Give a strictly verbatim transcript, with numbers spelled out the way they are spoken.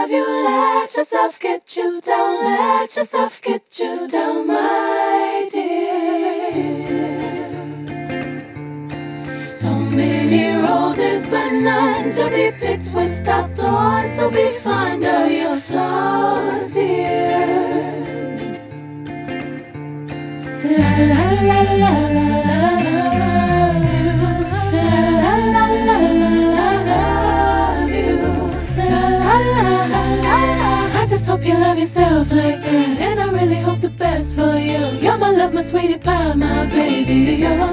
love you, let yourself get you down, let yourself get you down, my dear. So many roses, but none to be picked without thorns, so be fond of your flaws, dear. La la la la la la la, la la la la la la, la la la la la. I just hope you love yourself like that, and I really hope the best for you. You're my love, my sweetie pie, my baby, you're